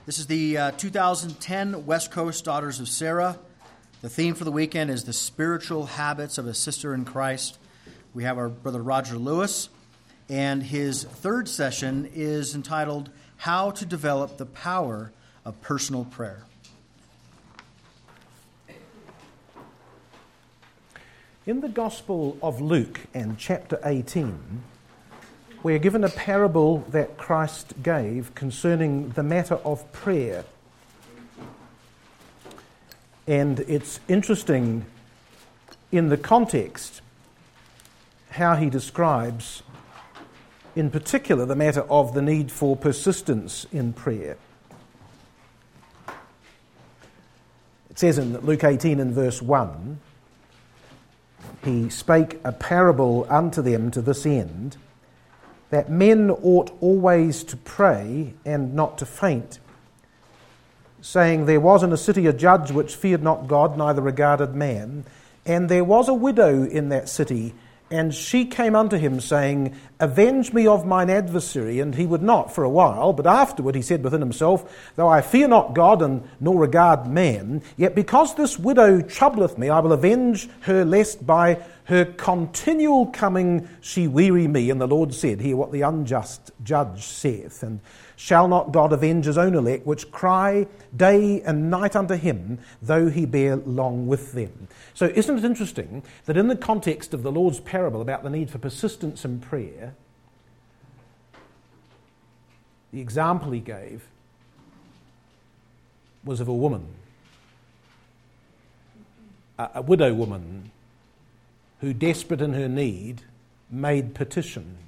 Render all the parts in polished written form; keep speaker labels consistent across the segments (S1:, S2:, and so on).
S1: This is the 2010 West Coast Daughters of Sarah. The theme for the weekend is the spiritual habits of a sister in Christ. We have our brother Roger Lewis, and his third session is entitled How to Develop the Power of Personal Prayer.
S2: In the Gospel of Luke and chapter 18, we are given a parable that Christ gave concerning the matter of prayer. And it's interesting in the context how he describes, in particular, the matter of the need for persistence in prayer. It says in Luke 18 and verse 1, he spake a parable unto them to this end, that men ought always to pray and not to faint, saying, There was in a city a judge which feared not God, neither regarded man. And there was a widow in that city, and she came unto him, saying, Avenge me of mine adversary. And he would not for a while, but afterward he said within himself, Though I fear not God, and nor regard man, yet because this widow troubleth me, I will avenge her, lest by her continual coming she weary me. And the Lord said, Hear what the unjust judge saith. And shall not God avenge his own elect, which cry day and night unto him, though he bear long with them? So isn't it interesting that in the context of the Lord's parable about the need for persistence in prayer, the example he gave was of a woman, a widow woman, who, desperate in her need, made petition.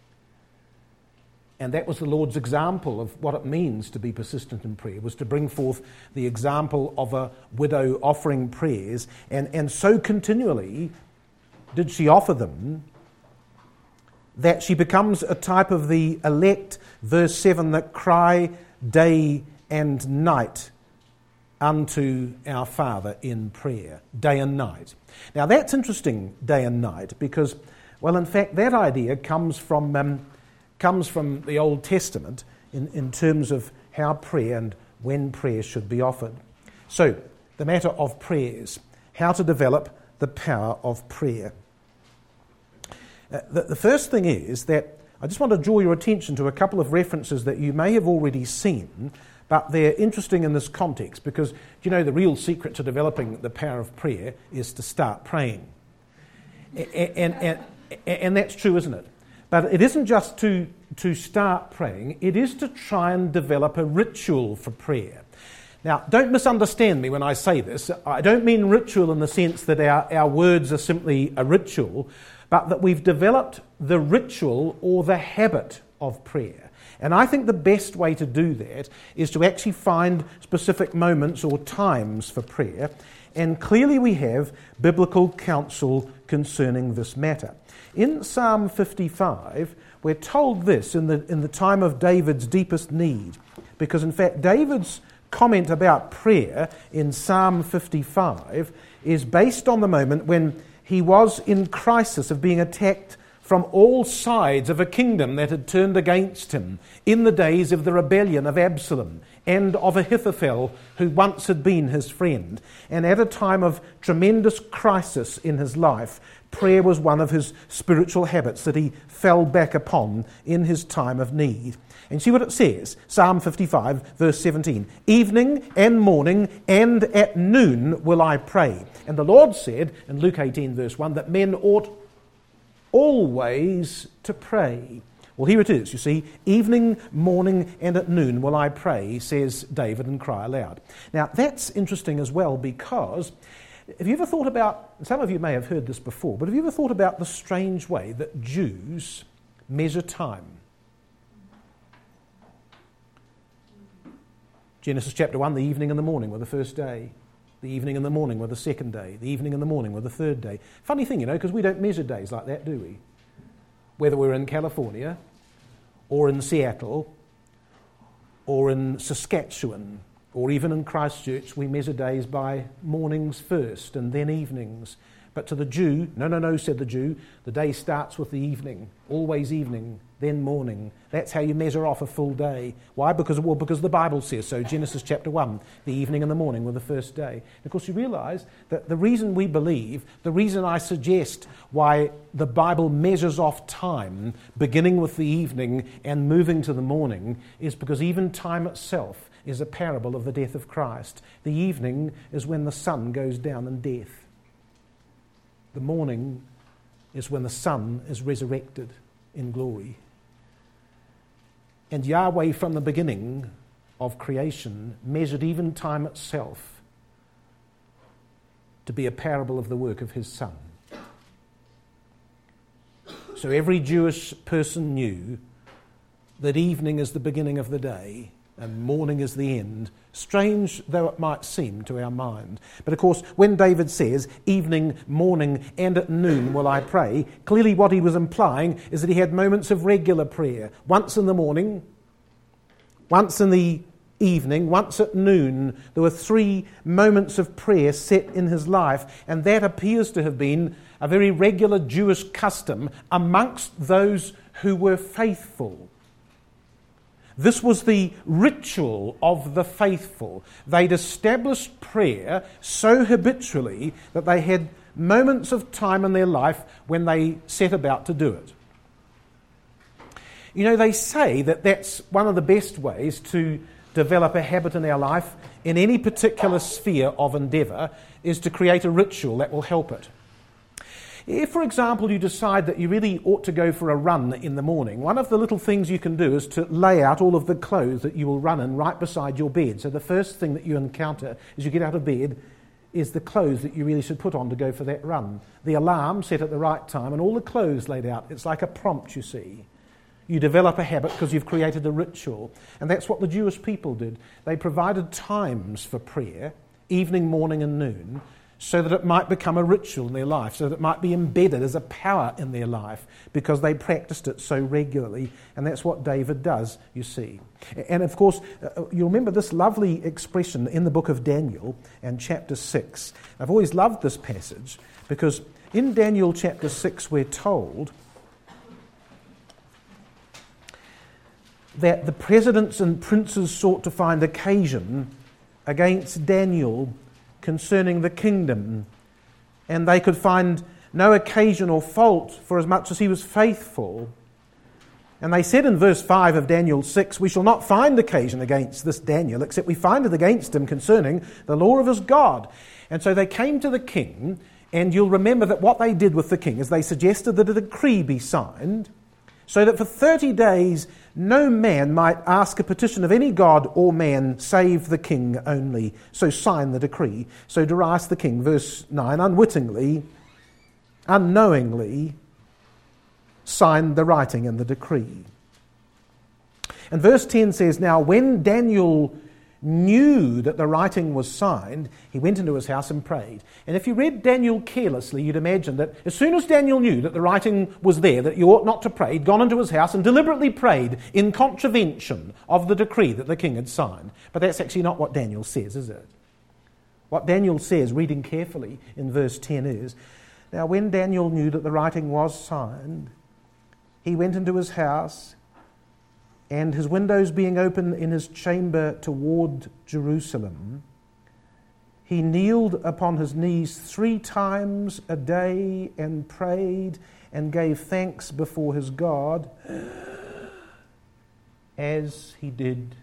S2: And that was the Lord's example of what it means to be persistent in prayer, was to bring forth the example of a widow offering prayers, and so continually did she offer them that she becomes a type of the elect, verse 7, that cry day and night unto our Father in prayer, day and night. Now that's interesting, day and night, because, well, in fact, that idea comes from the Old Testament in terms of how prayer and when prayer should be offered. So, the matter of prayers, how to develop the power of prayer. The first thing is that I just want to draw your attention to a couple of references that you may have already seen, but they're interesting in this context because, you know, the real secret to developing the power of prayer is to start praying. And that's true, isn't it? But it isn't just to start praying, it is to try and develop a ritual for prayer. Now, don't misunderstand me when I say this. I don't mean ritual in the sense that our words are simply a ritual, but that we've developed the ritual or the habit of prayer. And I think the best way to do that is to actually find specific moments or times for prayer. And clearly we have biblical counsel concerning this matter. In Psalm 55, we're told this in the time of David's deepest need. Because in fact, David's comment about prayer in Psalm 55 is based on the moment when he was in crisis of being attacked from all sides of a kingdom that had turned against him in the days of the rebellion of Absalom and of Ahithophel, who once had been his friend. And at a time of tremendous crisis in his life, prayer was one of his spiritual habits that he fell back upon in his time of need. And see what it says, Psalm 55, verse 17. Evening and morning and at noon will I pray. And the Lord said in Luke 18, verse 1, that men ought always to pray. Well, here it is, you see, evening, morning, and at noon will I pray, says David, and cry aloud. Now, that's interesting as well because have you ever thought about, some of you may have heard this before, but have you ever thought about the strange way that Jews measure time? Genesis chapter 1, the evening and the morning were the first day. The evening and the morning were the second day. The evening and the morning were the third day. Funny thing, you know, because we don't measure days like that, do we? Whether we're in California or in Seattle or in Saskatchewan or even in Christchurch, we measure days by mornings first and then evenings. But to the Jew, no, said the Jew, the day starts with the evening, always evening, then morning. That's how you measure off a full day. Why? Because the Bible says so. Genesis chapter 1, the evening and the morning were the first day. And of course, you realize that the reason we believe, the reason I suggest why the Bible measures off time, beginning with the evening and moving to the morning, is because even time itself is a parable of the death of Christ. The evening is when the sun goes down in death. The morning is when the sun is resurrected in glory. And Yahweh from the beginning of creation measured even time itself to be a parable of the work of his Son. So every Jewish person knew that evening is the beginning of the day and morning is the end, strange though it might seem to our mind. But of course, when David says, evening, morning, and at noon will I pray, clearly what he was implying is that he had moments of regular prayer. Once in the morning, once in the evening, once at noon. There were 3 moments of prayer set in his life, and that appears to have been a very regular Jewish custom amongst those who were faithful. This was the ritual of the faithful. They'd established prayer so habitually that they had moments of time in their life when they set about to do it. You know, they say that that's one of the best ways to develop a habit in our life in any particular sphere of endeavour is to create a ritual that will help it. If, for example, you decide that you really ought to go for a run in the morning, one of the little things you can do is to lay out all of the clothes that you will run in right beside your bed. So the first thing that you encounter as you get out of bed is the clothes that you really should put on to go for that run. The alarm set at the right time and all the clothes laid out. It's like a prompt, you see. You develop a habit because you've created a ritual. And that's what the Jewish people did. They provided times for prayer, evening, morning and noon, so that it might become a ritual in their life, so that it might be embedded as a power in their life, because they practiced it so regularly. And that's what David does, you see. And of course, you remember this lovely expression in the book of Daniel and chapter 6. I've always loved this passage, because in Daniel chapter 6 we're told that the presidents and princes sought to find occasion against Daniel concerning the kingdom, and they could find no occasion or fault for as much as he was faithful. And they said in verse 5 of Daniel 6, we shall not find occasion against this Daniel, except we find it against him concerning the law of his God. And so they came to the king, and you'll remember that what they did with the king is they suggested that a decree be signed, so that for 30 days no man might ask a petition of any god or man save the king only. So sign the decree. So Darius the king, verse 9, unknowingly signed the writing and the decree. And verse 10 says, now when Daniel knew that the writing was signed, he went into his house and prayed. And if you read Daniel carelessly, you'd imagine that as soon as Daniel knew that the writing was there, that you ought not to pray, he'd gone into his house and deliberately prayed in contravention of the decree that the king had signed. But that's actually not what Daniel says, is it? What Daniel says, reading carefully in verse 10 is, now when Daniel knew that the writing was signed, he went into his house, and his windows being open in his chamber toward Jerusalem, he kneeled upon his knees 3 times a day and prayed and gave thanks before his God as he did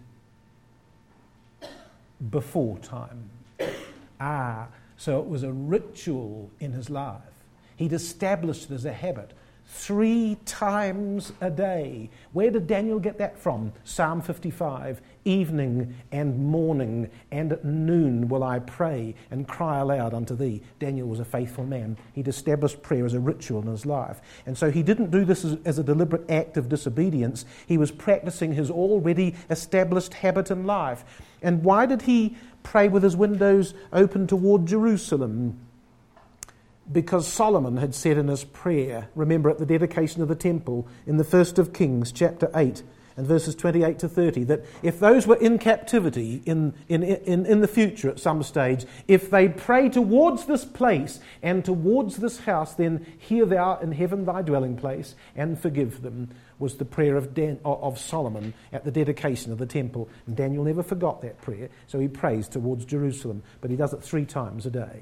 S2: before time. So it was a ritual in his life. He'd established it as a habit. 3 times a day. Where did Daniel get that from? Psalm 55. Evening and morning and at noon will I pray and cry aloud unto thee. Daniel was a faithful man. He'd established prayer as a ritual in his life. And so he didn't do this as a deliberate act of disobedience. He was practicing his already established habit in life. And why did he pray with his windows open toward Jerusalem? Because Solomon had said in his prayer, remember at the dedication of the temple, in the 1st of Kings, chapter 8 and verses 28 to 30, that if those were in captivity in the future at some stage, if they pray towards this place and towards this house, then hear thou in heaven thy dwelling place and forgive them, was the prayer of Solomon at the dedication of the temple. And Daniel never forgot that prayer, so he prays towards Jerusalem, but he does it 3 times a day.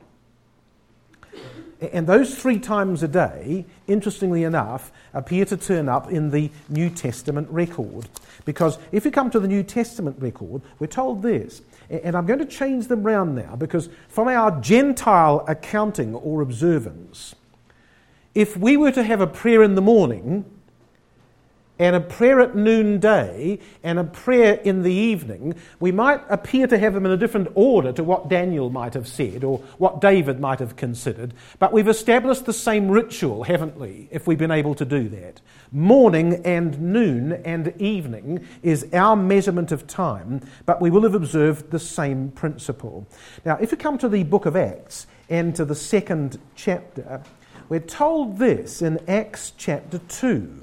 S2: And those 3 times a day, interestingly enough, appear to turn up in the New Testament record. Because if you come to the New Testament record, we're told this, and I'm going to change them round now, because from our Gentile accounting or observance, if we were to have a prayer in the morning, and a prayer at noonday, and a prayer in the evening, we might appear to have them in a different order to what Daniel might have said or what David might have considered. But we've established the same ritual, haven't we, if we've been able to do that? Morning and noon and evening is our measurement of time, but we will have observed the same principle. Now, if you come to the book of Acts and to the 2nd chapter, we're told this in Acts chapter 2.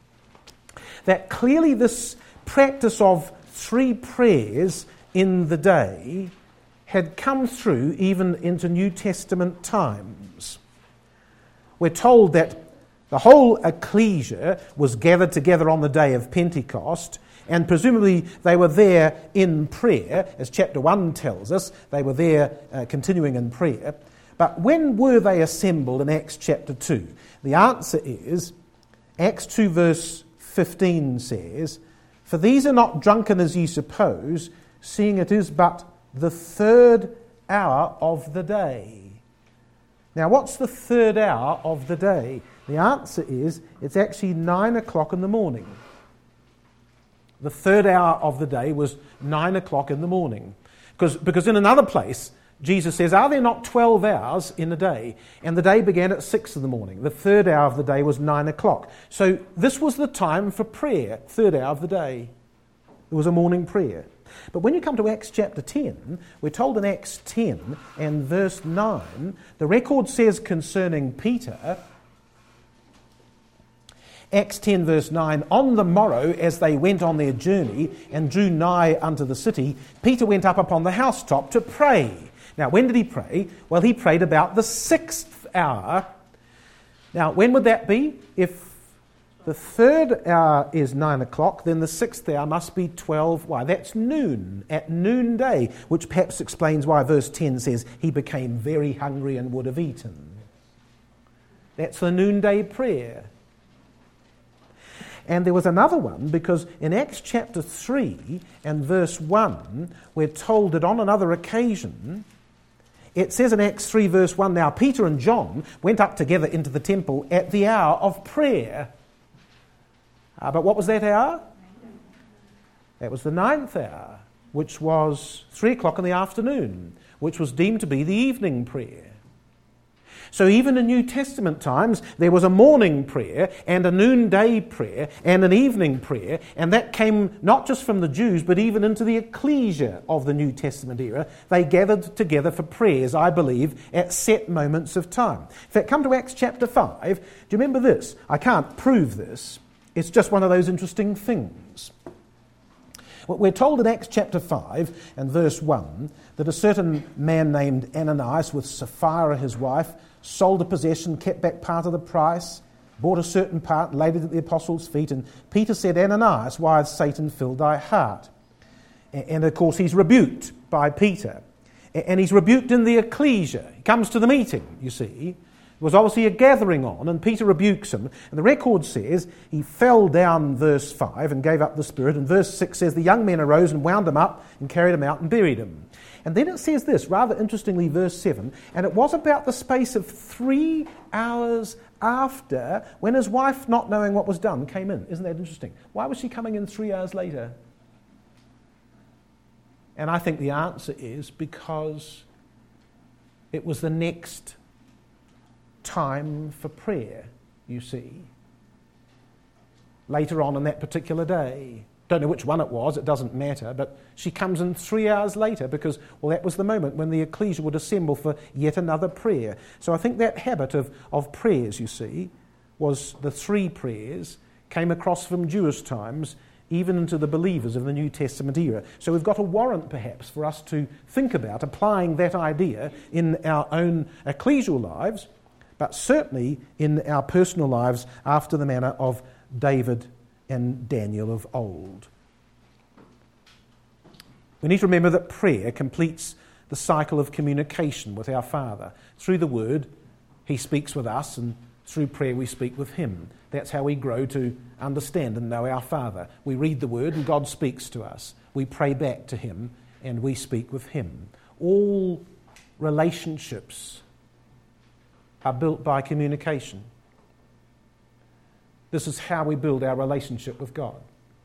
S2: That clearly this practice of 3 prayers in the day had come through even into New Testament times. We're told that the whole ecclesia was gathered together on the day of Pentecost, and presumably they were there in prayer, as chapter 1 tells us. They were there continuing in prayer. But when were they assembled in Acts chapter 2? The answer is Acts 2 verse 15 says, "For these are not drunken as ye suppose, seeing it is but the 3rd hour of the day." Now, what's the 3rd hour of the day? The answer is, it's actually 9 o'clock in the morning. The 3rd hour of the day was 9 o'clock in the morning. Because in another place, Jesus says, "Are there not 12 hours in a day?" And the day began at 6 in the morning. The 3rd hour of the day was 9 o'clock. So this was the time for prayer, 3rd hour of the day. It was a morning prayer. But when you come to Acts chapter 10, we're told in Acts 10 and verse 9, the record says concerning Peter, Acts 10 verse 9, "On the morrow, as they went on their journey and drew nigh unto the city, Peter went up upon the housetop to pray." Now, when did he pray? Well, he prayed about the 6th hour. Now, when would that be? If the 3rd hour is 9 o'clock, then the 6th hour must be 12. Why? That's noon, at noonday, which perhaps explains why verse 10 says, "He became very hungry and would have eaten." That's the noonday prayer. And there was another one, because in Acts chapter 3 and verse 1, we're told that on another occasion, it says in Acts 3 verse 1, "Now Peter and John went up together into the temple at the hour of prayer." But what was that hour? That was the 9th hour, which was 3 o'clock in the afternoon, which was deemed to be the evening prayer. So even in New Testament times, there was a morning prayer and a noonday prayer and an evening prayer, and that came not just from the Jews, but even into the ecclesia of the New Testament era. They gathered together for prayers, I believe, at set moments of time. In fact, come to Acts chapter 5. Do you remember this? I can't prove this. It's just one of those interesting things. We're told in Acts chapter 5 and verse 1 that a certain man named Ananias with Sapphira his wife sold a possession, kept back part of the price, bought a certain part, laid it at the apostles' feet, and Peter said, "Ananias, why has Satan filled thy heart?" And of course he's rebuked by Peter. And he's rebuked in the ecclesia. He comes to the meeting, you see. There was obviously a gathering on, and Peter rebukes him. And the record says he fell down, verse 5, and gave up the spirit. And verse 6 says the young men arose and wound him up and carried him out and buried him. And then it says this, rather interestingly, verse 7, "And it was about the space of 3 hours after, when his wife, not knowing what was done, came in." Isn't that interesting? Why was she coming in 3 hours later? And I think the answer is because it was the next time for prayer, you see. Later on in that particular day. Don't know which one it was, it doesn't matter, but she comes in 3 hours later because, well, that was the moment when the ecclesia would assemble for yet another prayer. So I think that habit of prayers, you see, was the 3 prayers, came across from Jewish times even into the believers of the New Testament era. So we've got a warrant, perhaps, for us to think about applying that idea in our own ecclesial lives, but certainly in our personal lives after the manner of David and Daniel of old. We need to remember that prayer completes the cycle of communication with our Father. Through the Word, He speaks with us, and through prayer we speak with Him. That's how we grow to understand and know our Father. We read the Word and God speaks to us. We pray back to Him and we speak with Him. All relationships are built by communication. This is how we build our relationship with God.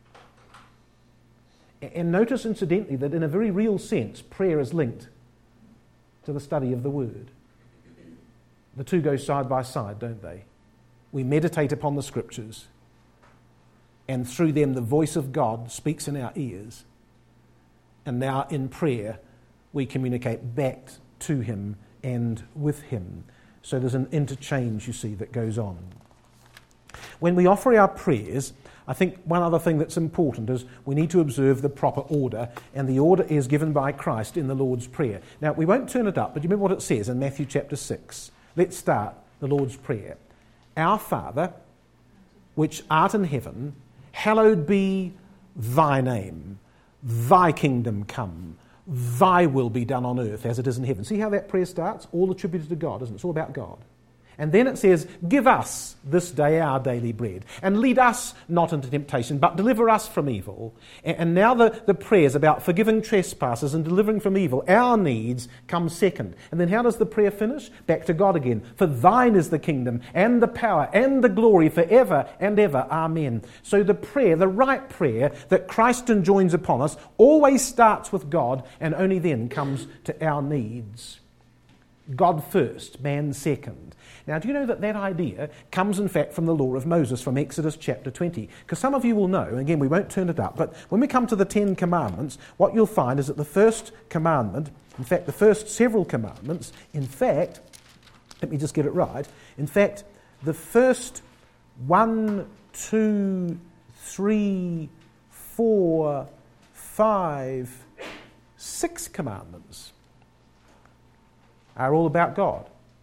S2: And notice, incidentally, that in a very real sense, prayer is linked to the study of the Word. The two go side by side, don't they? We meditate upon the Scriptures, and through them the voice of God speaks in our ears. And now in prayer, we communicate back to Him and with Him. So there's an interchange, you see, that goes on. When we offer our prayers, I think one other thing that's important is we need to observe the proper order, and the order is given by Christ in the Lord's Prayer. Now, we won't turn it up, but you remember what it says in Matthew chapter 6. Let's start the Lord's Prayer. Our Father, which art in heaven, hallowed be thy name. Thy kingdom come. Thy will be done on earth as it is in heaven. See how that prayer starts? All attributed to God, isn't it? It's all about God. And then it says, give us this day our daily bread, and lead us not into temptation, but deliver us from evil. And now the prayers about forgiving trespasses and delivering from evil, our needs, come second. And then how does the prayer finish? Back to God again. For thine is the kingdom, and the power, and the glory forever and ever. Amen. So the prayer, the right prayer that Christ enjoins upon us, always starts with God, and only then comes to our needs. God first, man second. Now, do you know that idea comes, in fact, from the law of Moses, from Exodus chapter 20? Because some of you will know, and again, we won't turn it up, but when we come to the Ten Commandments, what you'll find is that the first commandment, in fact, the first several commandments, in fact, let me just get it right, in fact, the first 1, 2, 3, 4, 5, 6 commandments are all about God.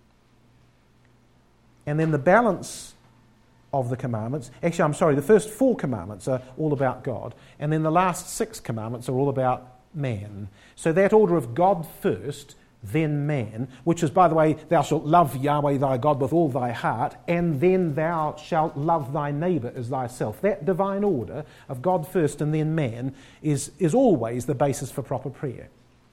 S2: And then the balance of the commandments, the first 4 commandments are all about God, and then the last 6 commandments are all about man. So that order of God first, then man, which is, by the way, thou shalt love Yahweh thy God with all thy heart, and then thou shalt love thy neighbour as thyself. That divine order of God first and then man is always the basis for proper prayer.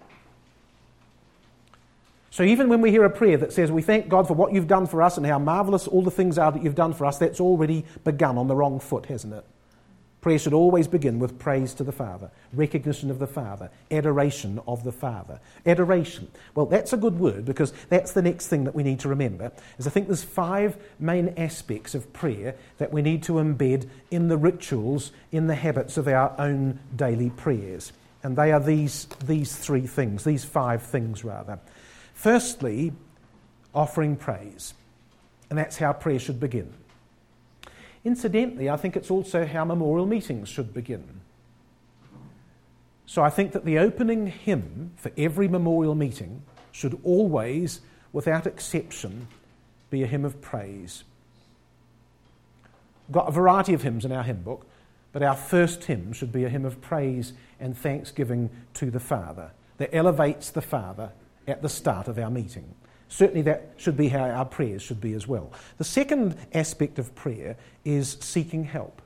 S2: So even when we hear a prayer that says, we thank God for what you've done for us and how marvellous all the things are that you've done for us, that's already begun on the wrong foot, hasn't it? Prayer should always begin with praise to the Father, recognition of the Father, adoration of the Father. Adoration. Well, that's a good word, because that's the next thing that we need to remember, is I think there's 5 main aspects of prayer that we need to embed in the rituals, in the habits of our own daily prayers. And they are these 3 things, these 5 things rather. Firstly, offering praise. And that's how prayer should begin. Incidentally, I think it's also how memorial meetings should begin. So I think that the opening hymn for every memorial meeting should always, without exception, be a hymn of praise. We've got a variety of hymns in our hymn book, but our first hymn should be a hymn of praise and thanksgiving to the Father that elevates the Father at the start of our meeting. Certainly that should be how our prayers should be as well. The second aspect of prayer is seeking help,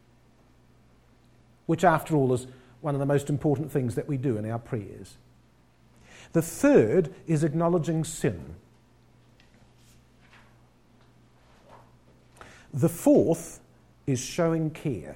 S2: which after all is one of the most important things that we do in our prayers. The third is acknowledging sin. The fourth is showing care.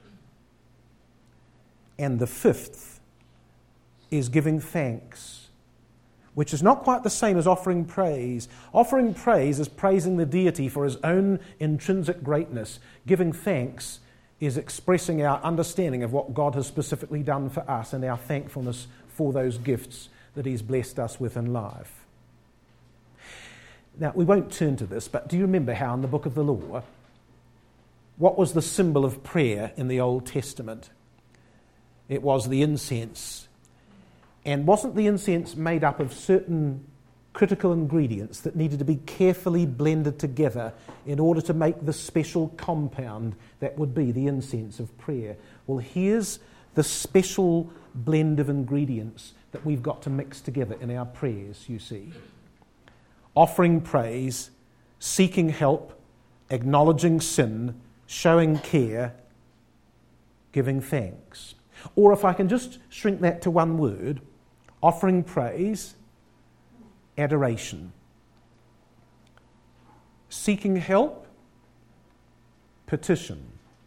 S2: And the fifth is giving thanks, which is not quite the same as offering praise. Offering praise is praising the deity for his own intrinsic greatness. Giving thanks is expressing our understanding of what God has specifically done for us and our thankfulness for those gifts that he's blessed us with in life. Now, we won't turn to this, but do you remember how in the book of the law, what was the symbol of prayer in the Old Testament? It was the incense. And wasn't the incense made up of certain critical ingredients that needed to be carefully blended together in order to make the special compound that would be the incense of prayer? Well, here's the special blend of ingredients that we've got to mix together in our prayers, you see. Offering praise, seeking help, acknowledging sin, showing care, giving thanks. Or if I can just shrink that to one word, offering praise, adoration. Seeking help, petition.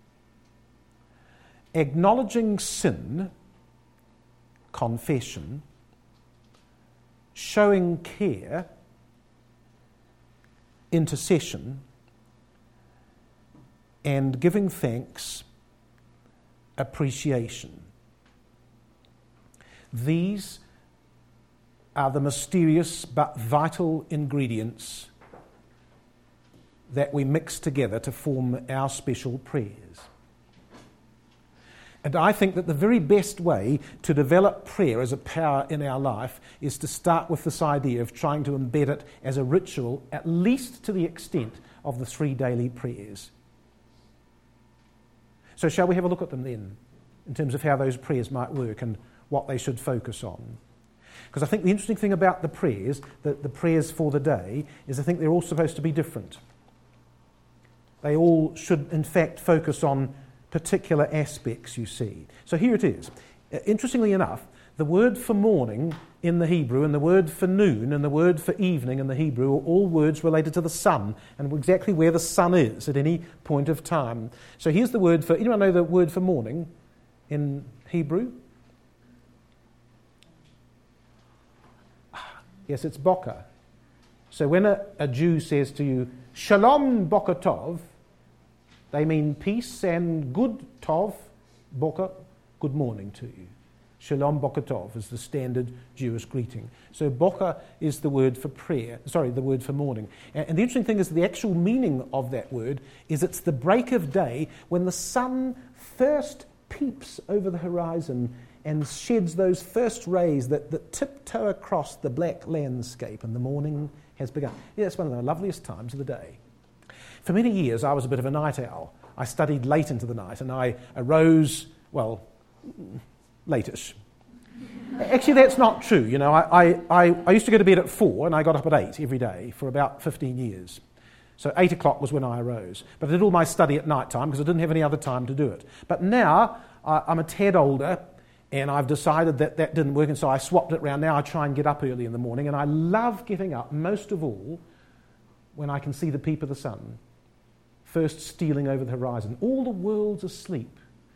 S2: Acknowledging sin, confession. Showing care, intercession. And giving thanks, appreciation. These are the mysterious but vital ingredients that we mix together to form our special prayers. And I think that the very best way to develop prayer as a power in our life is to start with this idea of trying to embed it as a ritual, at least to the extent of the 3 daily prayers. So shall we have a look at them then, in terms of how those prayers might work and what they should focus on? Because I think the interesting thing about the prayers for the day, is I think they're all supposed to be different. They all should, in fact, focus on particular aspects, you see. So here it is. Interestingly enough, the word for morning in the Hebrew and the word for noon and the word for evening in the Hebrew are all words related to the sun and exactly where the sun is at any point of time. So here's the word for... Anyone know the word for morning in Hebrew? Yes, it's boker. So when a Jew says to you, Shalom boker tov, they mean peace and good tov, boker, good morning to you. Shalom boker tov is the standard Jewish greeting. So boker is the word for prayer, the word for morning. And the interesting thing is the actual meaning of that word is it's the break of day when the sun first peeps over the horizon and sheds those first rays that tiptoe across the black landscape, and the morning has begun. Yeah, it's one of the loveliest times of the day. For many years, I was a bit of a night owl. I studied late into the night, and I arose, late-ish. Actually, that's not true. You know, I used to go to bed at 4, and I got up at 8 every day for about 15 years. So 8 o'clock was when I arose. But I did all my study at night time because I didn't have any other time to do it. But now, I'm a tad older, and I've decided that didn't work, and so I swapped it around. Now I try and get up early in the morning, and I love getting up, most of all, when I can see the peep of the sun first stealing over the horizon. All the world's asleep.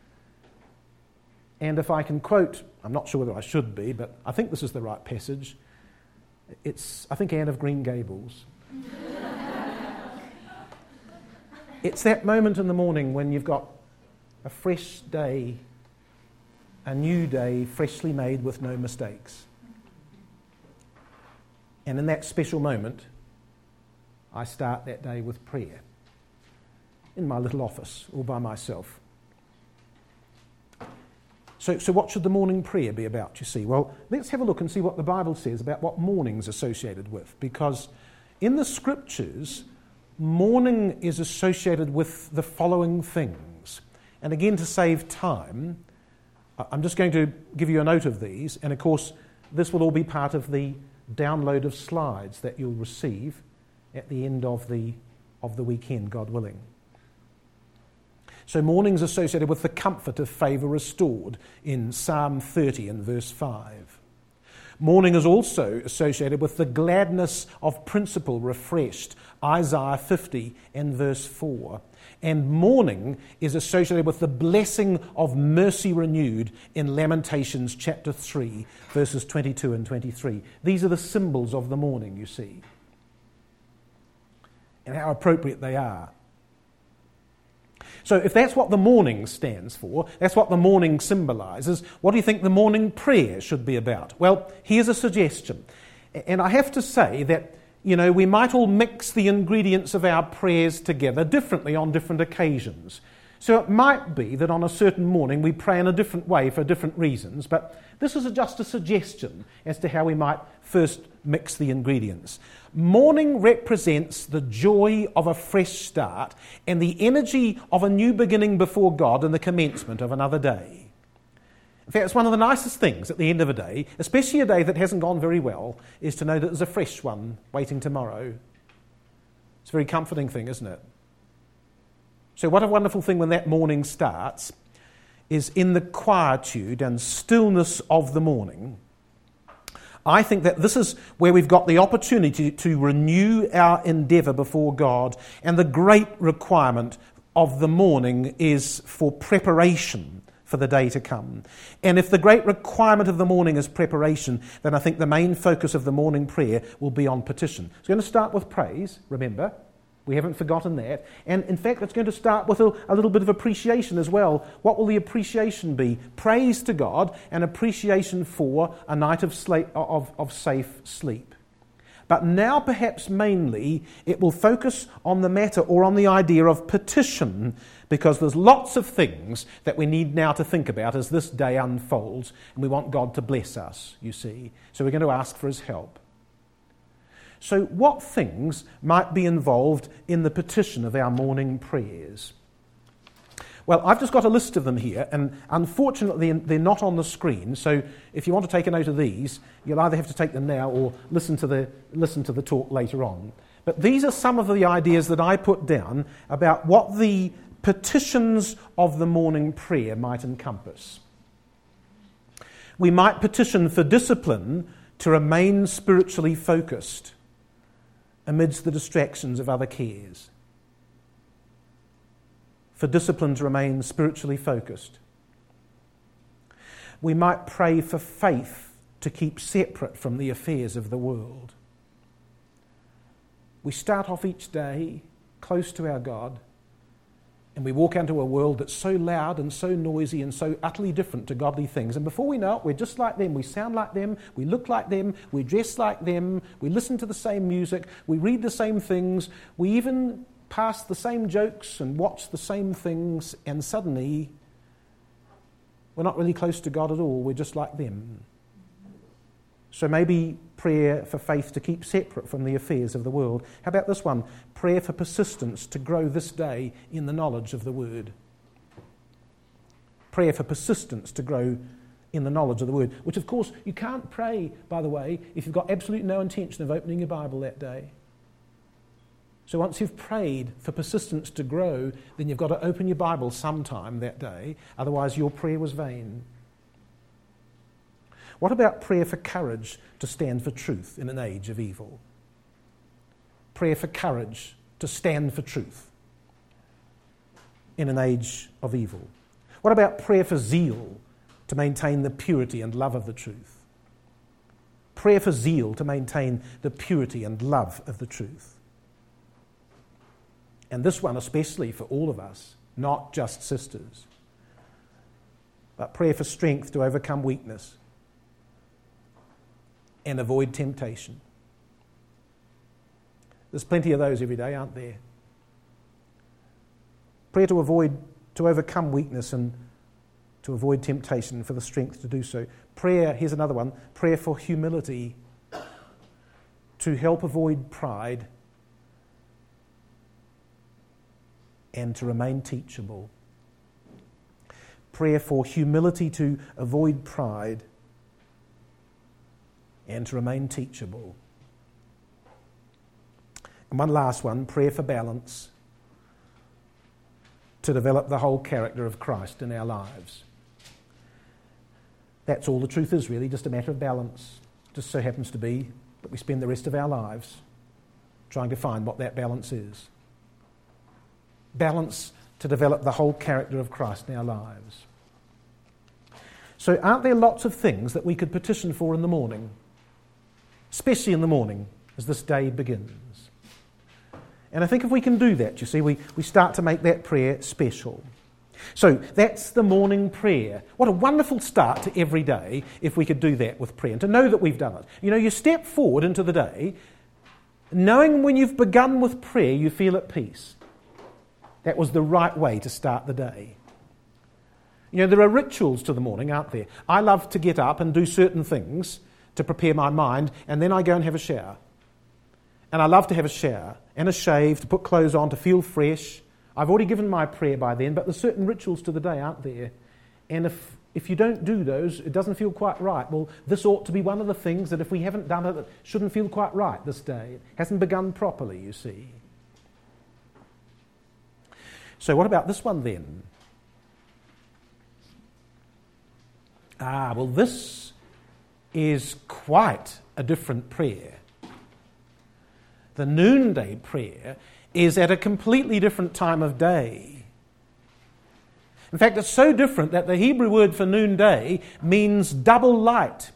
S2: And if I can quote, I'm not sure whether I should be, but I think this is the right passage. It's, I think, Anne of Green Gables. It's that moment in the morning when you've got a fresh day, a new day, freshly made with no mistakes. And in that special moment, I start that day with prayer in my little office all by myself. So what should the morning prayer be about, you see? Well, let's have a look and see what the Bible says about what morning's associated with, because in the Scriptures, morning is associated with the following things. And again, to save time, I'm just going to give you a note of these, and of course, this will all be part of the download of slides that you'll receive at the end of the weekend, God willing. So morning's associated with the comfort of favour restored in Psalm 30 and verse 5. Morning is also associated with the gladness of principle refreshed, Isaiah 50 and verse 4. And morning is associated with the blessing of mercy renewed in Lamentations chapter 3, verses 22 and 23. These are the symbols of the morning, you see, and how appropriate they are. So if that's what the morning stands for, that's what the morning symbolises, what do you think the morning prayer should be about? Well, here's a suggestion. And I have to say that, we might all mix the ingredients of our prayers together differently on different occasions. So it might be that on a certain morning we pray in a different way for different reasons, but this is just a suggestion as to how we might first mix the ingredients. Morning represents the joy of a fresh start and the energy of a new beginning before God and the commencement of another day. In fact, it's one of the nicest things at the end of a day, especially a day that hasn't gone very well, is to know that there's a fresh one waiting tomorrow. It's a very comforting thing, isn't it? So what a wonderful thing when that morning starts is in the quietude and stillness of the morning. I think that this is where we've got the opportunity to renew our endeavour before God, and the great requirement of the morning is for preparation for the day to come. And if the great requirement of the morning is preparation, then I think the main focus of the morning prayer will be on petition. It's going to start with praise, remember. We haven't forgotten that. And in fact, it's going to start with a little bit of appreciation as well. What will the appreciation be? Praise to God and appreciation for a night of safe sleep. But now perhaps mainly it will focus on the matter or on the idea of petition, because there's lots of things that we need now to think about as this day unfolds, and we want God to bless us, you see. So we're going to ask for his help. So what things might be involved in the petition of our morning prayers? Well, I've just got a list of them here, and unfortunately they're not on the screen, so if you want to take a note of these, you'll either have to take them now or listen to the talk later on. But these are some of the ideas that I put down about what the petitions of the morning prayer might encompass. We might petition for discipline to remain spiritually focused amidst the distractions of other cares. For discipline to remain spiritually focused. We might pray for faith to keep separate from the affairs of the world. We start off each day close to our God, and we walk into a world that's so loud and so noisy and so utterly different to godly things. And before we know it, we're just like them. We sound like them. We look like them. We dress like them. We listen to the same music. We read the same things. We even pass the same jokes and watch the same things. And suddenly, we're not really close to God at all. We're just like them. So maybe prayer for faith to keep separate from the affairs of the world. How about this one? Prayer for persistence to grow this day in the knowledge of the Word. Prayer for persistence to grow in the knowledge of the Word. Which, of course, you can't pray, by the way, if you've got absolutely no intention of opening your Bible that day. So once you've prayed for persistence to grow, then you've got to open your Bible sometime that day. Otherwise, your prayer was vain. What about prayer for courage to stand for truth in an age of evil? Prayer for courage to stand for truth in an age of evil. What about prayer for zeal to maintain the purity and love of the truth? Prayer for zeal to maintain the purity and love of the truth. And this one especially for all of us, not just sisters. But prayer for strength to overcome weakness and avoid temptation. There's plenty of those every day, aren't there? Prayer to overcome weakness and to avoid temptation, for the strength to do so. Prayer, here's another one, prayer for humility to help avoid pride and to remain teachable. Prayer for humility to avoid pride and to remain teachable. And one last one, prayer for balance, to develop the whole character of Christ in our lives. That's all the truth is, really, just a matter of balance. Just so happens to be that we spend the rest of our lives trying to find what that balance is. Balance to develop the whole character of Christ in our lives. So aren't there lots of things that we could petition for in the morning? Especially in the morning, as this day begins. And I think if we can do that, you see, we start to make that prayer special. So that's the morning prayer. What a wonderful start to every day if we could do that with prayer, and to know that we've done it. You know, you step forward into the day, knowing when you've begun with prayer, you feel at peace. That was the right way to start the day. You know, there are rituals to the morning, aren't there? I love to get up and do certain things to prepare my mind, and then I go and have a shower. And I love to have a shower and a shave, to put clothes on, to feel fresh. I've already given my prayer by then, but there's certain rituals to the day, aren't there? And if you don't do those, it doesn't feel quite right. Well, this ought to be one of the things that if we haven't done it, it shouldn't feel quite right this day. It hasn't begun properly, you see. So what about this one then? Well, this is quite a different prayer. The noonday prayer is at a completely different time of day. In fact, it's so different that the Hebrew word for noonday means double light.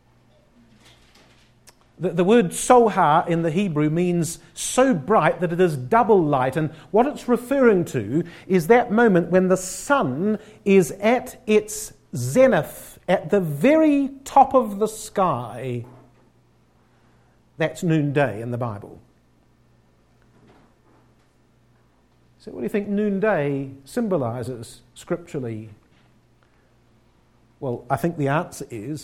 S2: The word sohar in the Hebrew means so bright that it is double light. And what it's referring to is that moment when the sun is at its zenith, at the very top of the sky. That's noonday in the Bible. So what do you think noonday symbolises scripturally? Well, I think the answer is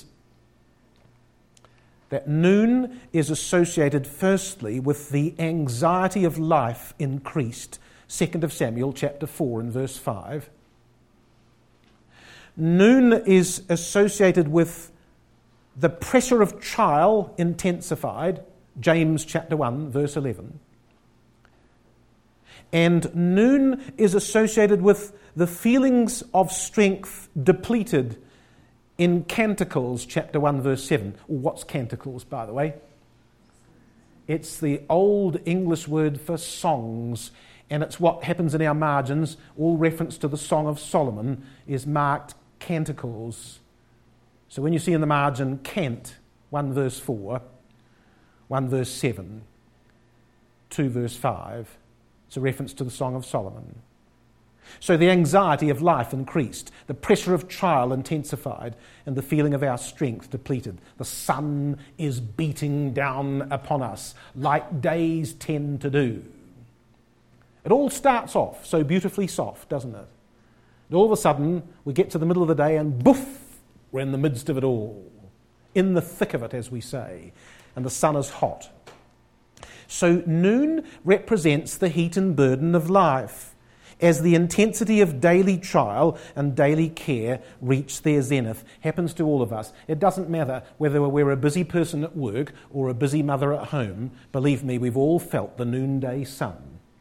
S2: that noon is associated firstly with the anxiety of life increased. 2 Samuel chapter 4 and verse 5. Noon is associated with the pressure of trial intensified. James chapter 1 verse 11. And noon is associated with the feelings of strength depleted in Canticles chapter 1 verse 7. What's Canticles, by the way? It's the old English word for songs, and it's what happens in our margins. All reference to the Song of Solomon is marked Canticles. So when you see in the margin Cant 1 verse 4, 1 verse 7, 2 verse 5, it's a reference to the Song of Solomon. So the anxiety of life increased, the pressure of trial intensified, and the feeling of our strength depleted. The sun is beating down upon us like days tend to do. It all starts off so beautifully soft, doesn't it? And all of a sudden, we get to the middle of the day and boof, we're in the midst of it all. In the thick of it, as we say. And the sun is hot. So noon represents the heat and burden of life as the intensity of daily trial and daily care reach their zenith. Happens to all of us. It doesn't matter whether we're a busy person at work or a busy mother at home. Believe me, we've all felt the noonday sun.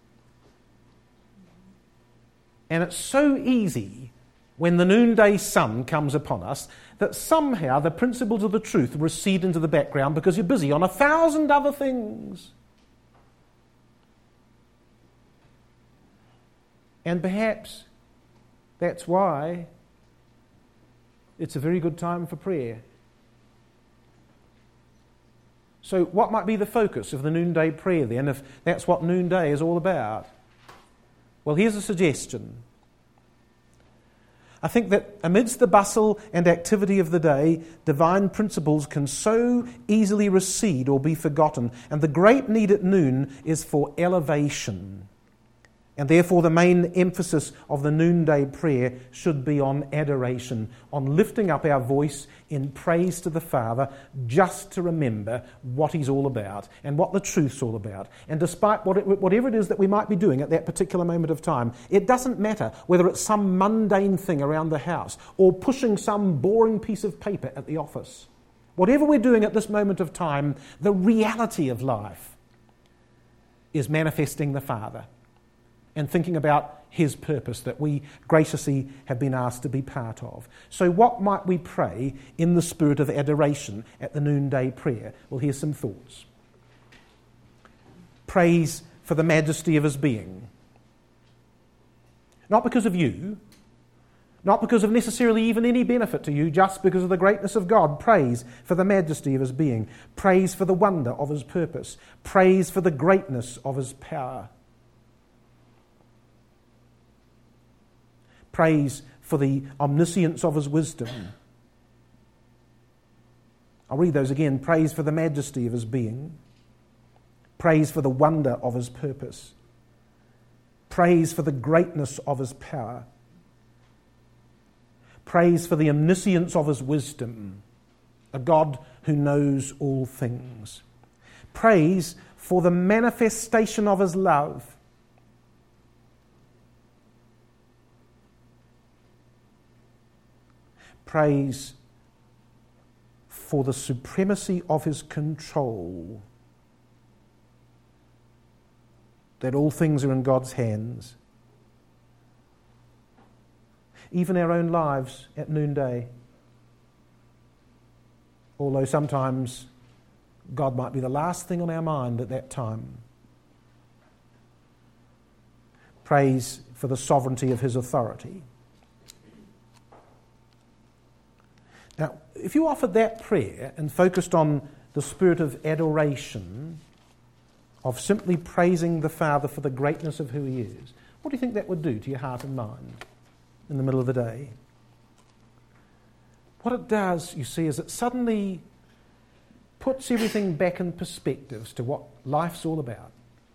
S2: And it's so easy when the noonday sun comes upon us that somehow the principles of the truth recede into the background because you're busy on 1,000 other things. And perhaps that's why it's a very good time for prayer. So what might be the focus of the noonday prayer then, if that's what noonday is all about? Well, here's a suggestion. I think that amidst the bustle and activity of the day, divine principles can so easily recede or be forgotten, and the great need at noon is for elevation. And therefore the main emphasis of the noonday prayer should be on adoration, on lifting up our voice in praise to the Father, just to remember what He's all about and what the truth's all about. And despite whatever it is that we might be doing at that particular moment of time, it doesn't matter whether it's some mundane thing around the house or pushing some boring piece of paper at the office. Whatever we're doing at this moment of time, the reality of life is manifesting the Father and thinking about His purpose that we graciously have been asked to be part of. So what might we pray in the spirit of adoration at the noonday prayer? Well, here's some thoughts. Praise for the majesty of His being. Not because of you, not because of necessarily even any benefit to you, just because of the greatness of God. Praise for the majesty of His being. Praise for the wonder of His purpose. Praise for the greatness of His power. Praise for the omniscience of His wisdom. I'll read those again. Praise for the majesty of His being. Praise for the wonder of his purpose. Praise for the greatness of his power. Praise for the omniscience of his wisdom, a God who knows all things. Praise for the manifestation of his love. Praise for the supremacy of his control, that all things are in God's hands. Even our own lives at noonday, although sometimes God might be the last thing on our mind at that time. Praise for the sovereignty of his authority. Now, if you offered that prayer and focused on the spirit of adoration, of simply praising the Father for the greatness of who he is, what do you think that would do to your heart and mind in the middle of the day? What it does, you see, is it suddenly puts everything back in perspective as to what life's all about.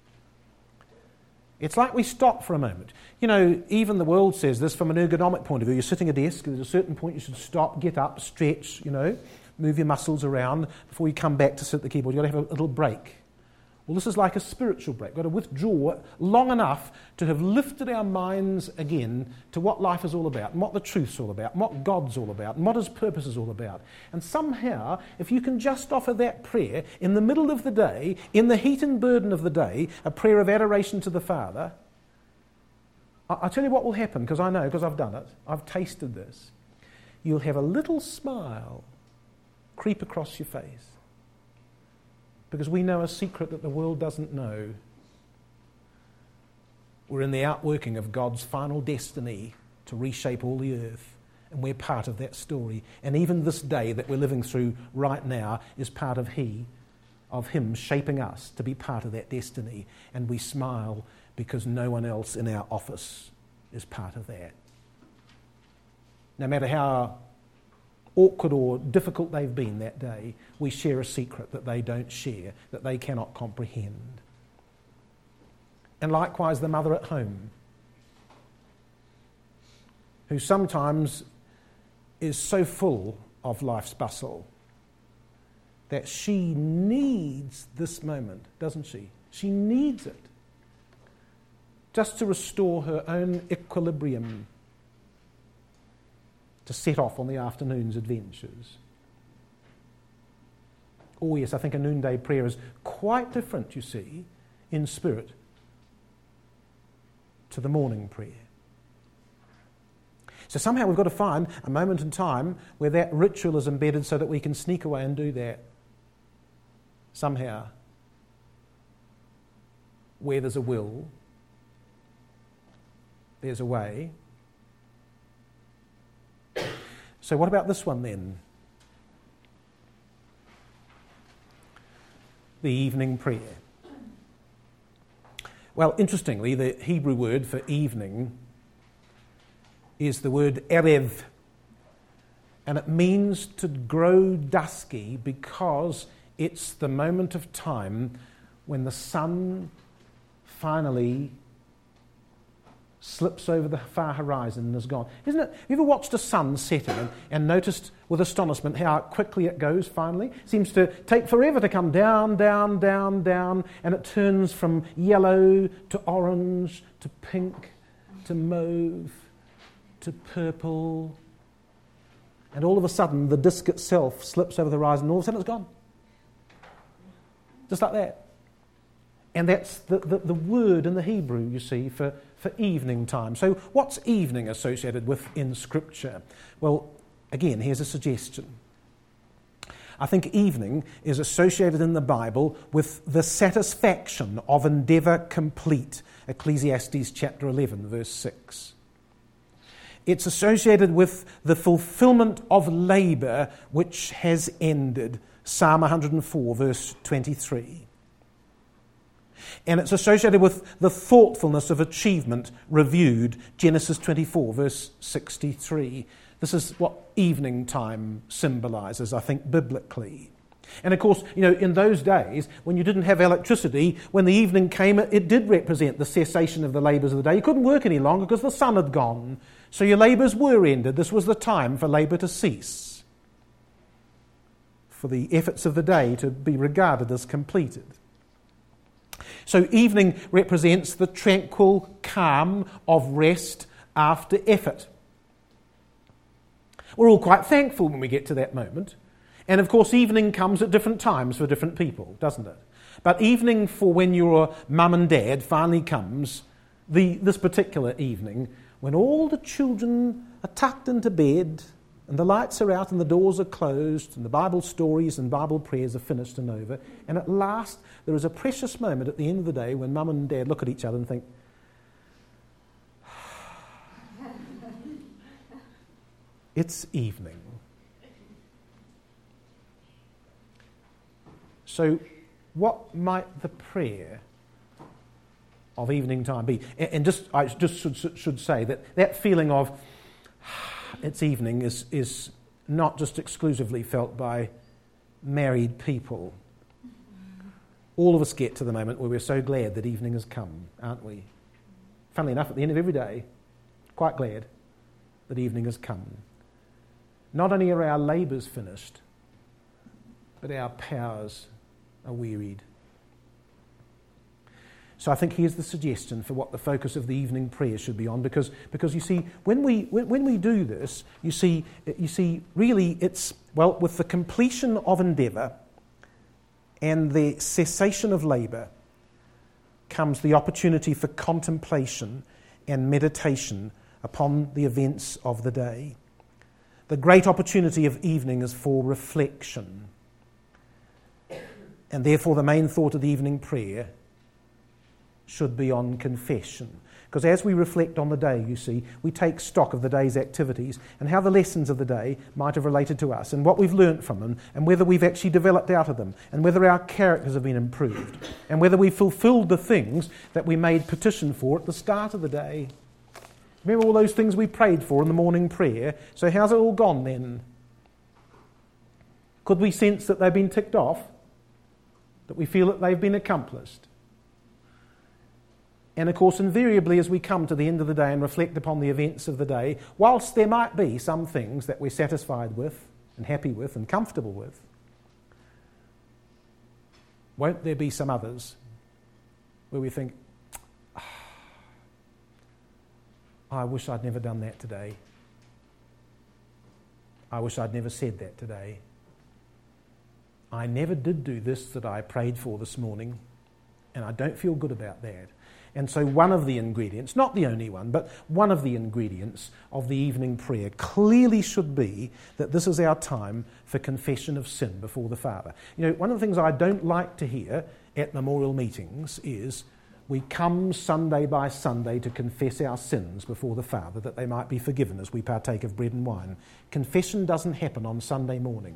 S2: It's like we stop for a moment. You know, even the world says this from an ergonomic point of view. You're sitting at a desk, there's a certain point you should stop, get up, stretch, move your muscles around before you come back to sit at the keyboard. You've got to have a little break. Well, this is like a spiritual break. We've got to withdraw long enough to have lifted our minds again to what life is all about, and what the truth's all about, and what God's all about, and what his purpose is all about. And somehow, if you can just offer that prayer in the middle of the day, in the heat and burden of the day, a prayer of adoration to the Father, I'll tell you what will happen, because I know, because I've done it, I've tasted this. You'll have a little smile creep across your face. Because we know a secret that the world doesn't know. We're in the outworking of God's final destiny to reshape all the earth. And we're part of that story. And even this day that we're living through right now is part of him shaping us to be part of that destiny. And we smile because no one else in our office is part of that. No matter how awkward or difficult they've been that day, we share a secret that they don't share, that they cannot comprehend. And likewise the mother at home, who sometimes is so full of life's bustle that she needs this moment, doesn't she? She needs it just to restore her own equilibrium, to set off on the afternoon's adventures. Oh yes, I think a noonday prayer is quite different, you see, in spirit to the morning prayer. So somehow we've got to find a moment in time where that ritual is embedded so that we can sneak away and do that. Somehow, where there's a will, there's a way. So what about this one then? The evening prayer. Well, interestingly, the Hebrew word for evening is the word erev, and it means to grow dusky because it's the moment of time when the sun finally slips over the far horizon and is gone. Isn't it? Have you ever watched a sun setting and noticed with astonishment how quickly it goes finally? It seems to take forever to come down, down, down, down, and it turns from yellow to orange to pink to mauve to purple. And all of a sudden the disk itself slips over the horizon and all of a sudden it's gone. Just like that. And that's the word in the Hebrew, you see, for evening time. So what's evening associated with in Scripture? Well, again, here's a suggestion. I think evening is associated in the Bible with the satisfaction of endeavour complete. Ecclesiastes chapter 11, verse 6. It's associated with the fulfilment of labour which has ended. Psalm 104, verse 23. And it's associated with the thoughtfulness of achievement reviewed, Genesis 24, verse 63. This is what evening time symbolises, I think, biblically. And of course, in those days, when you didn't have electricity, when the evening came, it did represent the cessation of the labours of the day. You couldn't work any longer because the sun had gone. So your labours were ended. This was the time for labour to cease, for the efforts of the day to be regarded as completed. So evening represents the tranquil calm of rest after effort. We're all quite thankful when we get to that moment. And of course, evening comes at different times for different people, doesn't it? But evening for when your mum and dad finally comes, this particular evening, when all the children are tucked into bed and the lights are out and the doors are closed and the Bible stories and Bible prayers are finished and over, and at last there is a precious moment at the end of the day when mum and dad look at each other and think, it's evening. So what might the prayer of evening time be? And I should say that feeling of it's evening is not just exclusively felt by married people. All of us get to the moment where we're so glad that evening has come, aren't we? Funnily enough, at the end of every day, quite glad that evening has come. Not only are our labours finished, but our powers are wearied. So I think here's the suggestion for what the focus of the evening prayer should be on, because you see, when we do this, you see, really it's, with the completion of endeavour and the cessation of labour comes the opportunity for contemplation and meditation upon the events of the day. The great opportunity of evening is for reflection. And therefore the main thought of the evening prayer should be on confession. Because as we reflect on the day, you see, we take stock of the day's activities and how the lessons of the day might have related to us and what we've learnt from them and whether we've actually developed out of them and whether our characters have been improved and whether we've fulfilled the things that we made petition for at the start of the day. Remember all those things we prayed for in the morning prayer? So how's it all gone then? Could we sense that they've been ticked off? That we feel that they've been accomplished? And of course, invariably, as we come to the end of the day and reflect upon the events of the day, whilst there might be some things that we're satisfied with and happy with and comfortable with, won't there be some others where we think, I wish I'd never done that today. I wish I'd never said that today. I never did do this that I prayed for this morning, and I don't feel good about that. And so one of the ingredients, not the only one, but one of the ingredients of the evening prayer clearly should be that this is our time for confession of sin before the Father. One of the things I don't like to hear at memorial meetings is we come Sunday by Sunday to confess our sins before the Father that they might be forgiven as we partake of bread and wine. Confession doesn't happen on Sunday morning.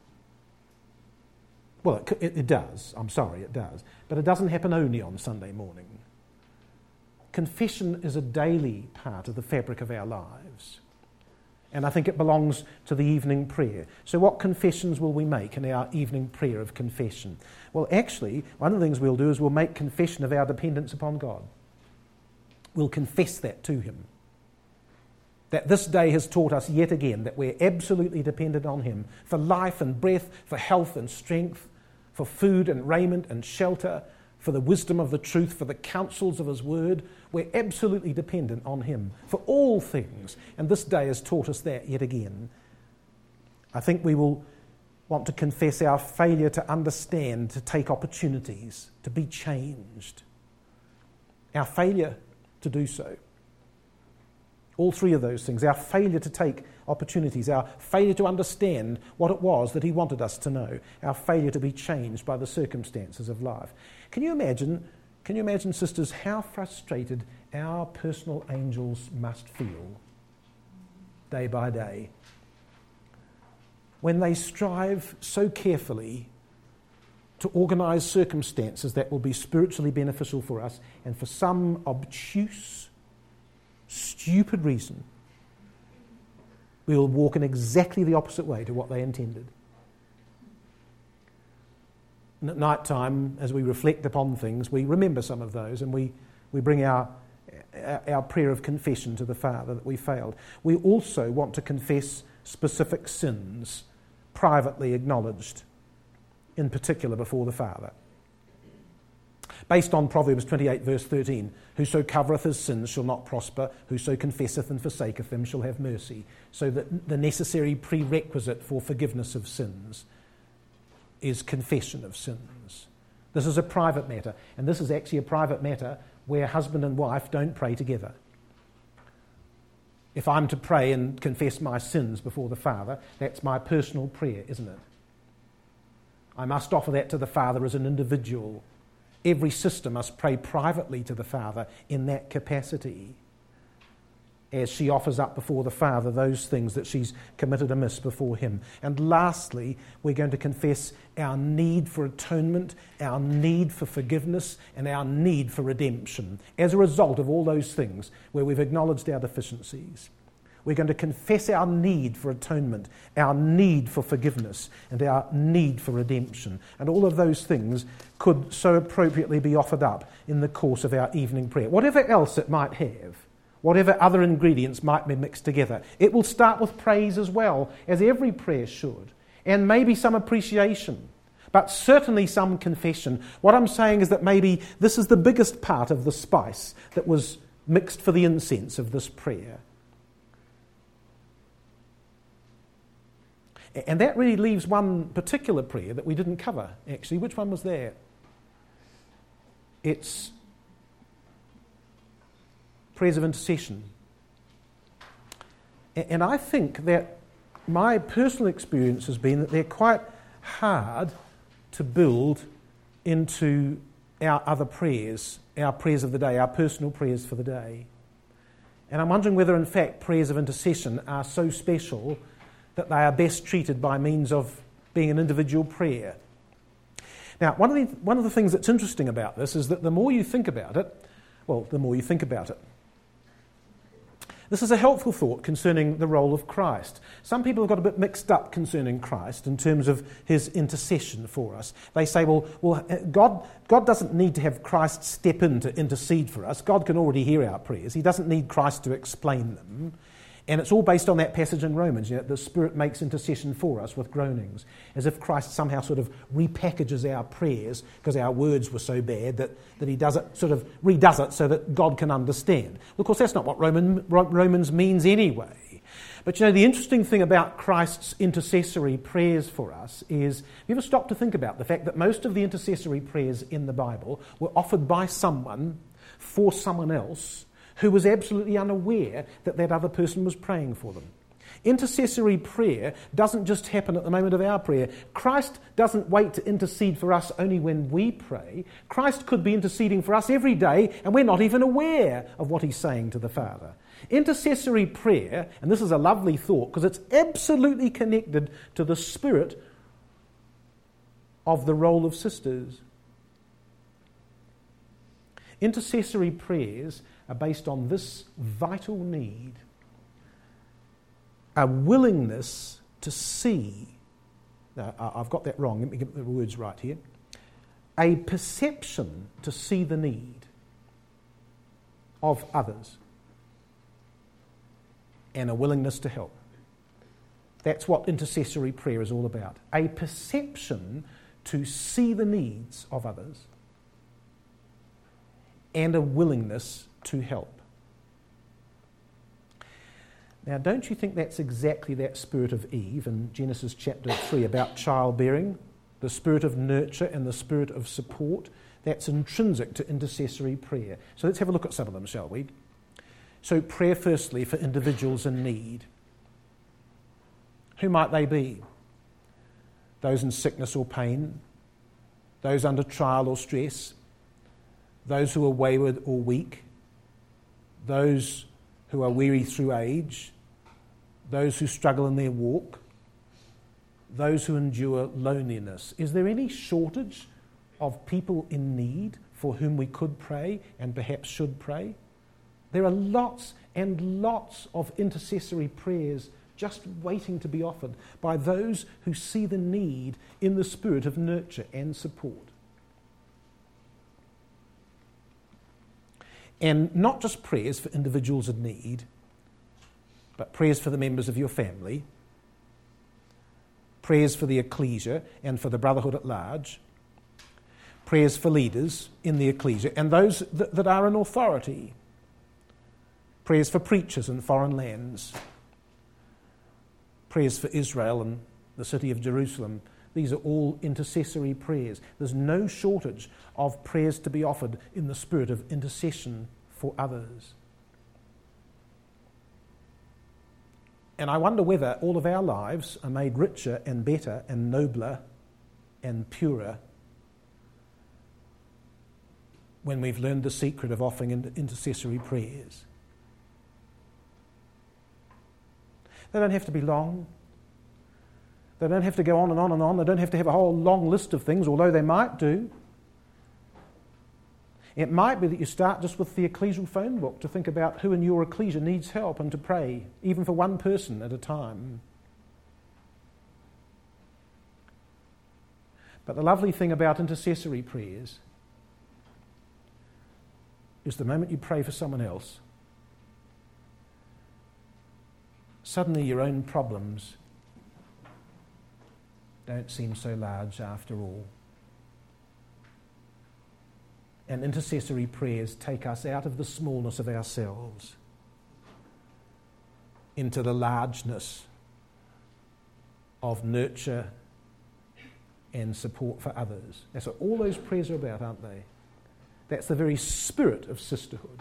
S2: Well, it does. I'm sorry, it does. But it doesn't happen only on Sunday morning. Confession is a daily part of the fabric of our lives. And I think it belongs to the evening prayer. So what confessions will we make in our evening prayer of confession? Well, actually, one of the things we'll do is we'll make confession of our dependence upon God. We'll confess that to Him. That this day has taught us yet again that we're absolutely dependent on Him for life and breath, for health and strength, for food and raiment and shelter, for the wisdom of the truth, for the counsels of His word. We're absolutely dependent on Him for all things. And this day has taught us that yet again. I think we will want to confess our failure to understand, to take opportunities, to be changed. Our failure to do so. All three of those things, our failure to take opportunities, our failure to understand what it was that He wanted us to know, our failure to be changed by the circumstances of life. Can you imagine, sisters, how frustrated our personal angels must feel day by day when they strive so carefully to organise circumstances that will be spiritually beneficial for us, and for some obtuse, stupid reason, we will walk in exactly the opposite way to what they intended. And at night time, as we reflect upon things, we remember some of those, and we bring our prayer of confession to the Father that we failed. We also want to confess specific sins, privately acknowledged, in particular before the Father. Based on Proverbs 28 verse 13, whoso covereth his sins shall not prosper, whoso confesseth and forsaketh them shall have mercy. So that the necessary prerequisite for forgiveness of sins is confession of sins. This is a private matter, and this is actually a private matter where husband and wife don't pray together. If I'm to pray and confess my sins before the Father, that's my personal prayer, isn't it? I must offer that to the Father as an individual. Every sister must pray privately to the Father in that capacity as she offers up before the Father those things that she's committed amiss before him. And lastly, we're going to confess our need for atonement, our need for forgiveness, and our need for redemption as a result of all those things where we've acknowledged our deficiencies. We're going to confess our need for atonement, our need for forgiveness, and our need for redemption. And all of those things could so appropriately be offered up in the course of our evening prayer. Whatever else it might have, whatever other ingredients might be mixed together, it will start with praise as well, as every prayer should, and maybe some appreciation, but certainly some confession. What I'm saying is that maybe this is the biggest part of the spice that was mixed for the incense of this prayer. And that really leaves one particular prayer that we didn't cover, actually. Which one was there? It's prayers of intercession. And I think that my personal experience has been that they're quite hard to build into our other prayers, our prayers of the day, our personal prayers for the day. And I'm wondering whether, in fact, prayers of intercession are so special that they are best treated by means of being an individual prayer. Now, one of the things that's interesting about this is that the more you think about it, the more you think about it. This is a helpful thought concerning the role of Christ. Some people have got a bit mixed up concerning Christ in terms of his intercession for us. They say, God doesn't need to have Christ step in to intercede for us. God can already hear our prayers. He doesn't need Christ to explain them. And it's all based on that passage in Romans, the Spirit makes intercession for us with groanings, as if Christ somehow sort of repackages our prayers because our words were so bad that he does it, sort of redoes it so that God can understand. Well, of course, that's not what Romans means anyway. But the interesting thing about Christ's intercessory prayers for us is, have you ever stopped to think about the fact that most of the intercessory prayers in the Bible were offered by someone for someone else who was absolutely unaware that other person was praying for them. Intercessory prayer doesn't just happen at the moment of our prayer. Christ doesn't wait to intercede for us only when we pray. Christ could be interceding for us every day, and we're not even aware of what he's saying to the Father. Intercessory prayer, and this is a lovely thought because it's absolutely connected to the spirit of the role of sisters. Intercessory prayers are based on this vital need, a willingness to see, now I've got that wrong, let me get the words right here, a perception to see the need of others and a willingness to help. That's what intercessory prayer is all about, a perception to see the needs of others and a willingness to help. Now, don't you think that's exactly that spirit of Eve in Genesis chapter 3 about childbearing, the spirit of nurture and the spirit of support? That's intrinsic to intercessory prayer. So let's have a look at some of them, shall we? So prayer firstly for individuals in need. Who might they be? Those in sickness or pain, those under trial or stress, those who are wayward or weak, those who are weary through age, those who struggle in their walk, those who endure loneliness. Is there any shortage of people in need for whom we could pray and perhaps should pray? There are lots and lots of intercessory prayers just waiting to be offered by those who see the need in the spirit of nurture and support. And not just prayers for individuals in need, but prayers for the members of your family, prayers for the ecclesia and for the brotherhood at large, prayers for leaders in the ecclesia and those that are in authority, prayers for preachers in foreign lands, prayers for Israel and the city of Jerusalem. These are all intercessory prayers. There's no shortage of prayers to be offered in the spirit of intercession for others. And I wonder whether all of our lives are made richer and better and nobler and purer when we've learned the secret of offering intercessory prayers. They don't have to be long. They don't have to go on and on and on. They don't have to have a whole long list of things, although they might do. It might be that you start just with the ecclesial phone book to think about who in your ecclesia needs help and to pray, even for one person at a time. But the lovely thing about intercessory prayers is the moment you pray for someone else, suddenly your own problems don't seem so large after all. And intercessory prayers take us out of the smallness of ourselves into the largeness of nurture and support for others. That's what all those prayers are about, aren't they? That's the very spirit of sisterhood.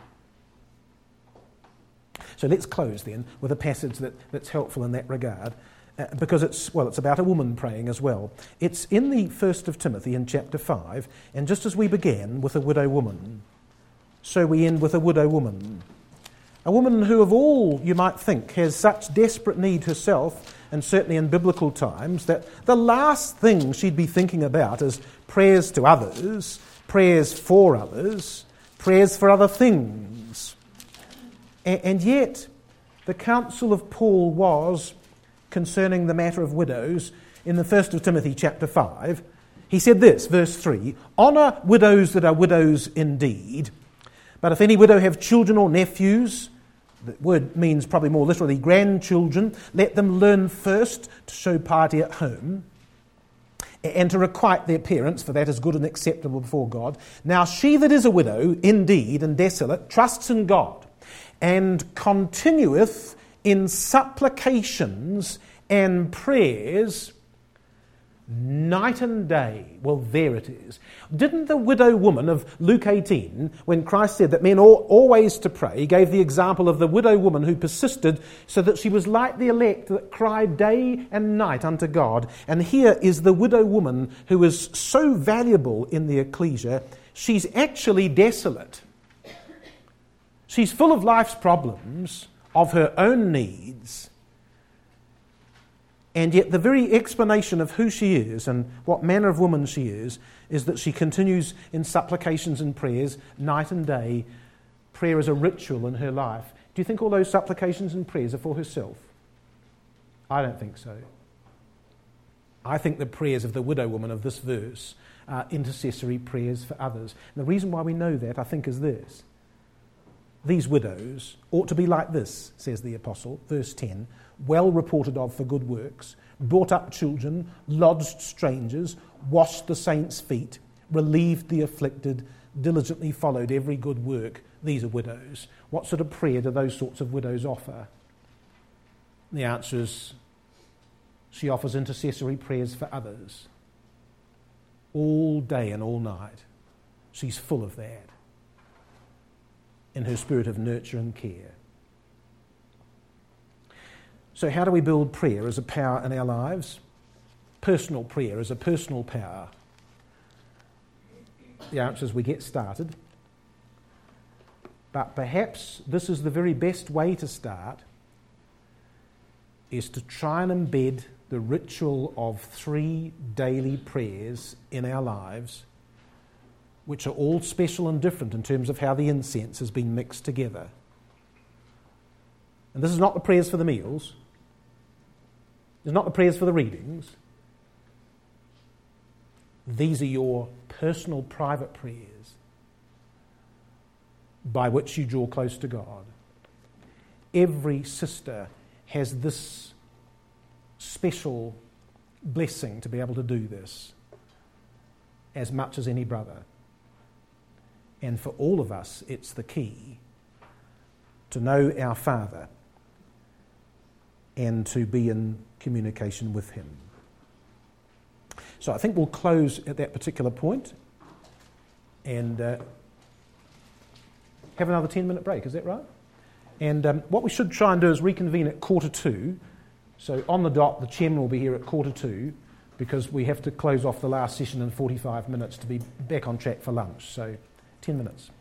S2: So let's close then with a passage that's helpful in that regard, because it's about a woman praying as well. It's in the 1st of Timothy in chapter 5, and just as we began with a widow woman, so we end with a widow woman. A woman who of all, you might think, has such desperate need herself, and certainly in biblical times, that the last thing she'd be thinking about is prayers to others, prayers for others, prayers for other things. And yet, the counsel of Paul was concerning the matter of widows in the 1st of Timothy chapter 5. He said this, verse 3, "Honour widows that are widows indeed, but if any widow have children or nephews," the word means probably more literally grandchildren, "let them learn first to show piety at home, and to requite their parents, for that is good and acceptable before God. Now she that is a widow indeed and desolate trusts in God, and continueth in supplications and prayers night and day." Well, there it is. Didn't the widow woman of Luke 18, when Christ said that men ought always to pray, gave the example of the widow woman who persisted so that she was like the elect that cried day and night unto God. And here is the widow woman who is so valuable in the ecclesia. She's actually desolate. She's full of life's problems, of her own needs, and yet the very explanation of who she is and what manner of woman she is that she continues in supplications and prayers night and day. Prayer is a ritual in her life. Do you think all those supplications and prayers are for herself? I don't think so. I think the prayers of the widow woman of this verse are intercessory prayers for others. And the reason why we know that, I think, is this. These widows ought to be like this, says the apostle, verse 10, "well reported of for good works, brought up children, lodged strangers, washed the saints' feet, relieved the afflicted, diligently followed every good work." These are widows. What sort of prayer do those sorts of widows offer? The answer is she offers intercessory prayers for others. All day and all night. She's full of that in her spirit of nurture and care. So how do we build prayer as a power in our lives? Personal prayer as a personal power. The answer is we get started. But perhaps this is the very best way to start, is to try and embed the ritual of 3 daily prayers in our lives, which are all special and different in terms of how the incense has been mixed together. And this is not the prayers for the meals. It's not the prayers for the readings. These are your personal, private prayers by which you draw close to God. Every sister has this special blessing to be able to do this as much as any brother. And for all of us, it's the key to know our Father and to be in communication with Him. So I think we'll close at that particular point and have another 10-minute break, is that right? And what we should try and do is reconvene at 1:45. So on the dot, the chairman will be here at 1:45 because we have to close off the last session in 45 minutes to be back on track for lunch. So 10 minutes.